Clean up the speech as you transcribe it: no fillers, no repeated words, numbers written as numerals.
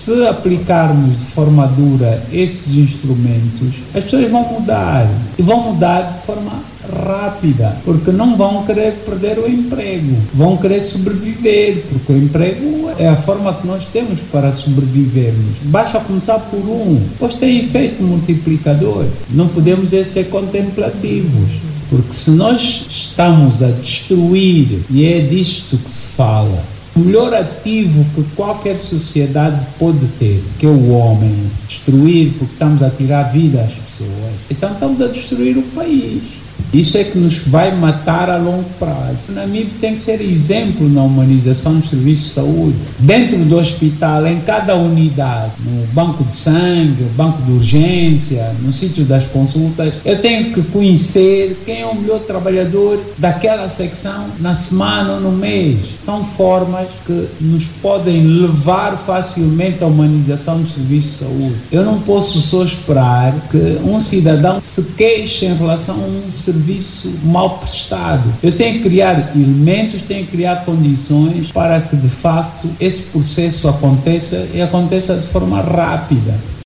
se aplicarmos de forma dura esses instrumentos, as pessoas vão mudar, e vão mudar de forma rápida, porque não vão querer perder o emprego, vão querer sobreviver, porque o emprego é a forma que nós temos para sobrevivermos. Basta começar por um, pois tem efeito multiplicador. Não podemos ser contemplativos, porque se nós estamos a destruir, e é disto que se fala, o melhor ativo que qualquer sociedade pode ter, que é o homem, destruir porque estamos a tirar a vida às pessoas, então estamos a destruir o país. Isso é que nos vai matar a longo prazo. Na MIB tem que ser exemplo na humanização dos serviços de saúde. Dentro do hospital, em cada unidade, no banco de sangue, no banco de urgência, no sítio das consultas, eu tenho que conhecer quem é o melhor trabalhador daquela secção na semana ou no mês. São formas que nos podem levar facilmente à humanização dos serviços de saúde. Eu não posso só esperar que um cidadão se queixe em relação a um serviço mal prestado. Eu tenho que criar elementos, tenho que criar condições para que de facto esse processo aconteça e aconteça de forma rápida.